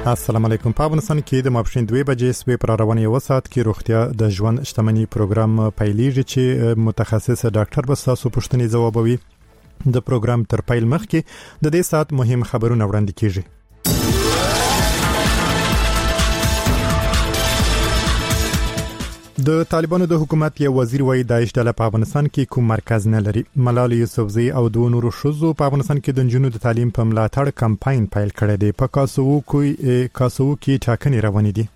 السلام علیکم. په افغانستان کې د ماپښین 2 بجې سوي پر رواني وسات کې روغتیا د ژوند شتمنۍ پروګرام پیلېږي چې متخصص ډاکټر به تاسو پوښتنې ځوابوي. د پروګرام تر پیل مخکې د دې سات مهم خبرونه وړاندې کیږي. د طالبانو د حکومت یو وزیر وایي داعش ډله په افغانستان کې کوم مرکز نه لري. ملال یوسفزئی او دوه نورو شوزو په افغانستان کې د نجونو د تعلیم په ملاتړ کمپاین پیل کړی دی. په کاسوو کې ټاکنې روانې دي.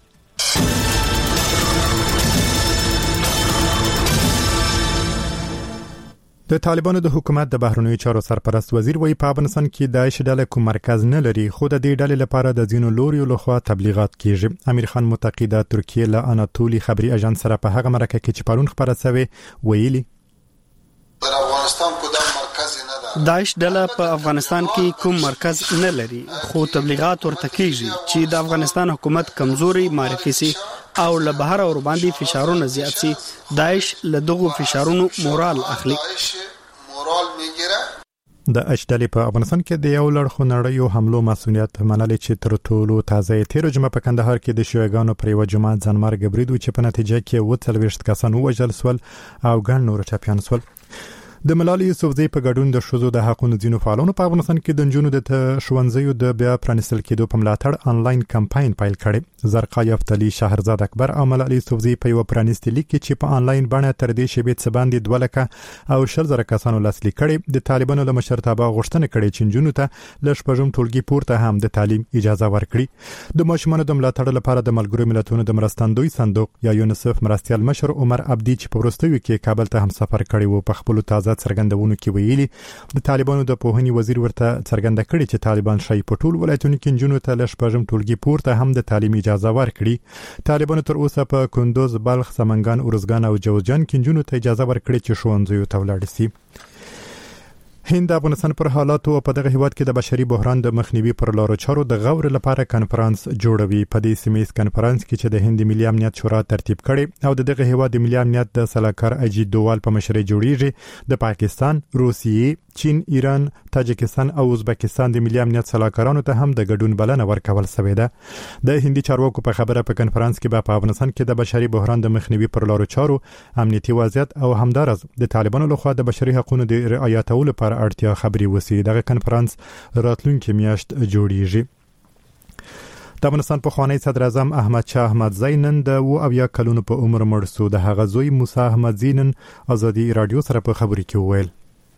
د طالبانو د حکومت د بهرنیو چارو سرپرست وزیر وایي په افغانستان کې داعش ډله کوم مرکز نه لري، خو د دې ډلې لپاره د ځینو لوريو لخوا تبلیغات کیږي. امیر خان متقی د ترکیه له اناتولی خبري اژانس سره په هغه مرکه کې چې پرون خبره شوه ویلي پر افغانستان کوم مرکز نه ده. داعش ډله په افغانستان کې کوم مرکز نه لري، خو تبلیغات ورته کیږي چې د افغانستان حکومت کمزوري معرفي سي او له بهر اور باندې فشارونه زیات سي. داعش له دغو فشارونو مورال اخلي. د اشدلې په افغانستان کې د یو لړ خنړیو حملو مسؤلیت منلي چې تر ټولو تازه تیر جمعه په کندهار کې د شیوګانو پر یو جماعت ځانمرګ بریدو چې په نتیجه کې 40 کسان وژل سول او ګڼ نور ټپيان سول. د ملال یوسفزئی په ګډون د شوزو د حقوقو ځینو فعالانو په افغانستان کې د نجونو د ښوونځیو د بیا پرانیستل کېدو په ملاتړ انلاین کمپاین پیل کړي. زرقا یفتلی شهرزاد اکبر او ملال یوسفزئی په یو پرانیستي لیک کې چې په انلاین باندې تر دې شی بیت باندې 2 لک او 1000 کسانو لاسلیک کړي. د طالبانو له مشرتابه غوښتنه کړې چې نجونو ته ل شپږم ټولګي پورته هم د تعلیم اجازه ورکړي. د ماشومانو د ملاتړ لپاره د ملګرو ملتونو د مرستندوی صندوق یا یونیسف مرستيال مشر عمر عبدی چې په ورستیو کې کابل ته هم سفر کړی وو په خپل تازه څرګندونو کې ویلي د طالبانو د پوهنې وزیر ورته څرګنده کړي چې طالبان شای په ټول ولایتونو کې نجونو ته ل شپږم ټولګي پورته هم د تعلیم اجازه ورکړي. طالبانو تر اوسه په کندوز، بلخ، سمنګان، ارزګان او جوزجان کې نجونو ته اجازه ورکړي چې ښوونځیو ته ولاړ شي. هند افغانستان پر حالات او په دغه هیواد کې د بشري بحران د مخنیوي پر لارو چارو د غور لپاره کانفرنس جوړوي. په دې سیمه کانفرنس کې چې د هند ملي امنیت شورا ترتیب کړي او دغه هیواد د ملي امنیت د سلاکار اجیت دووال په مشرۍ جوړیږي. د پاکستان، روسیې، چین، ایران، تاجکستان او ازبکستان د ملي امنیت سلاکارانو ته هم د ګډون بلنه ورکول شوې ده. د هندي چارواکو په خبره په کانفرنس کې په افغانستان کې د بشري بحران د مخنیوي پر لارو چارو، امنیتي وضعیت او همدارس د طالبانو لخوا د بشري حقوقو د رعایتولو لپاره اړتیا خبري وسی. دغه کانفرنس راتلونکي میاشت جوړیږي. د افغانستان په خوانی صدر اعظم احمد شاه احمدزئی نن د 70 کلونو په عمر مړ شو. د هغه زوی موسی احمدزئی نن ازادي رادیو سره په خبري کې وویل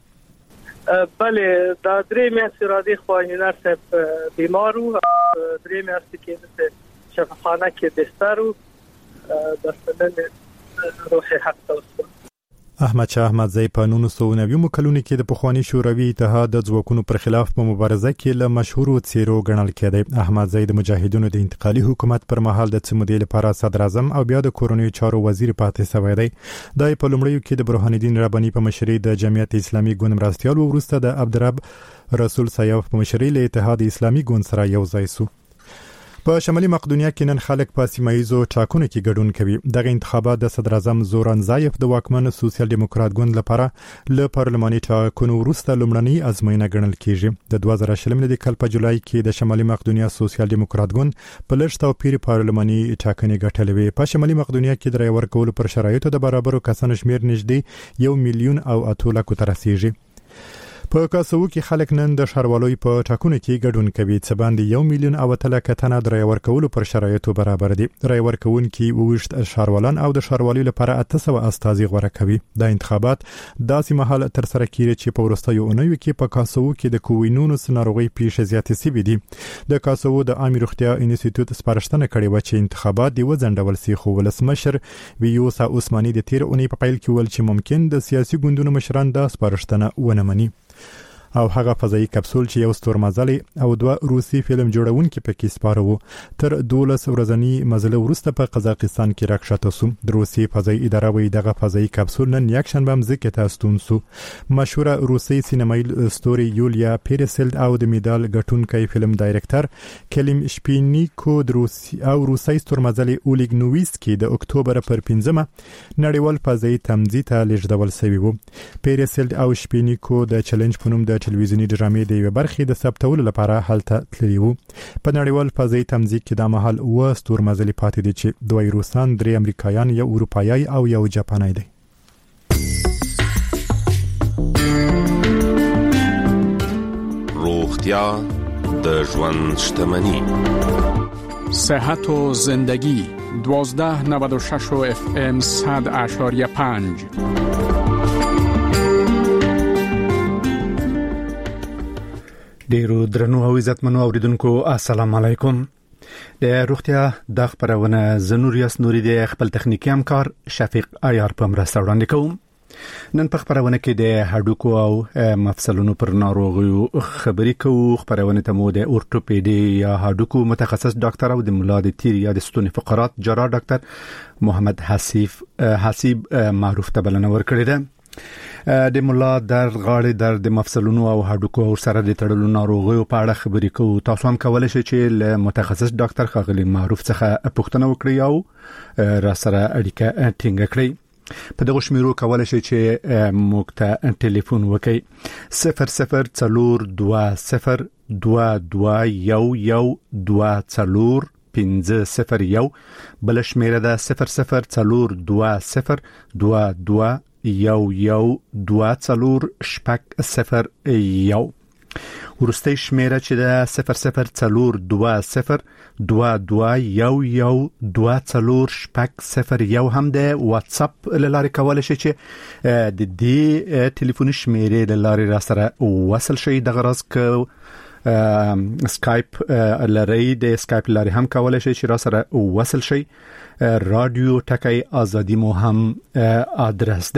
بله دا درې میاشتې را دي خو انجینر صاحب بیمار وو. درې میاشتې کې د شفاخانه کې بستر وو. د سنن روح حق توسل احمد شاه احمدزئی په 1990 کلونو کې د پخوانی شوروي اتحاد د ځواکونو پر خلاف په مبارزه کې له مشهورو څیرو ګڼل کېده. احمدزئی د مجاهدینو د انتقالي حکومت پر مهال د څمودې لپاره صدر اعظم او بیا د کورونی چارو وزیر پاتې شوی دی. د په لومړیو کې د برهان الدین ربانی په مشرۍ د جمعیت اسلامي ګوند مرستيال او وروسته د عبدالرب رسول سیاف په مشرۍ له اتحاد اسلامي ګوند سره یو ځای شو. په شمالي مقدونیا کې نن خلک په سیمایزو ټاکنو کې ګډون کوي. دغه انتخابات د صدر اعظم زوران زایف د واکمن سوسیال دیموکرات ګوند لپاره له پارلماني ټاکنو وروسته لومړنی ازموینه ګڼل کیږي. د 2020 د کال په جولای کې د شمالي مقدونیا سوسیال دیموکرات ګوند په لږ توپیر پارلماني ټاکنې ګټلې وي. په شمالي مقدونیا کې د رای ورکولو پر شرایطو د برابرو کسانو شمیر نږدې 1 میلیون او 8 لک ته رسیږي. په کاسوو کې خلک نن د ښاروالۍ په ټاکنو کې ګډون کوي چې باندې 1 میلیون او 8 لک تنه د رای ورکولو پر شرایطو برابر دي. رای ورکونکي وویشت ښاروالان او د ښاروالۍ لپاره 800 استازي غوړه کوي. د انتخابات داسې مهال تر سره کیږي چې په ورستیو اونیو کې په کاسوو کې د کووینونو ناروغي پیښې زیاتې شوې دي. د کاسوو د عامه روغتیا انسټیټیوټ سپارښتنه کړې و چې انتخابات دی وځنډول شي، خو ولسمشر ویوسا عثماني د تیر اونۍ په پیل کې ول چې ممکن د سیاسي ګوندونو مشران د سپارښتنه ونه مني. او هغه فضایي کپسول چې یو ستورمزلي او 2 روسي فلم جوړونکي پکې سپاره وو تر 12 ورځنی مزله وروسته په قزاقستان کې راکښته شو. د روسي فضایي اداره وی دغه فضایي کپسول نن یکشنبه مزه ته ستون شو. مشهوره روسي سینمایي ستوري یولیا پیرسلد او د میډال ګټونکي فلم ډایرکټر کلیم شپینیکو د روسي او روسي ستورمزلي اولیګ نوویسکي د اکتوبر پر 15 نړیوال فضایي تمځي ته لیږدول شوی وو. پیرسلد او شپینیکو د چیلنج په نوم د ټلویزیونی ډرامې د یو برخې د ثبتولو لپاره هلته تللی وو. په نړیوال فضایي تمځای کې د مهال و ستورمزلي پاتې دي چې دوی روسان، 3 امریکایان، یو اروپایي او یو جاپاني دي. روغتیا د ژوند شتمني. صحت و زندگی 1296 FM 100.5. ډیرو درنو او عزتمنو اوریدونکو السلام علیکم. د روغتیا د خبرونه زنوریاس نوري د خپل تخنیکی همکار شفیق عیار په مرسته وړاندې کوم. نن په خبرونه کې د هډوکو او مفصلونو پر ناروغیو خبرې کوو. خبرونه ته مو د اورتوپیدي یا هډوکو متخصص ډاکټر او د ملا د تیر یا د ستوني فقرات جراح ډاکټر محمد حسیب معروف ته بلنه ورکړې ده. د ملا در غاړې در د مفصلونو او هډوکو او سره د تړلو ناروغیو په اړه خبرې کوو. تاسو هم کولای شئ چې له متخصص ډاکټر خاغلی معروف څخه پوښتنه وکړئ او را سره اړیکه ټینګ کړئ. په دغه شمیرو کولای شئ چې موږ ته ټلیفون وکړئ 004222112501 بل شمیره ده 004222112501 ورسته شمیره چې ده 004222112501 هم ده. واتس اپ لاره کولای شئ چې د دې ټلیفون شمیره لاره را سره وصل شئ. د غرض ک سکایپ لري، د سکایپ لاره هم کولای شئ چې را سره وصل شئ. رادیو ټکی ازادي مو هم ادرس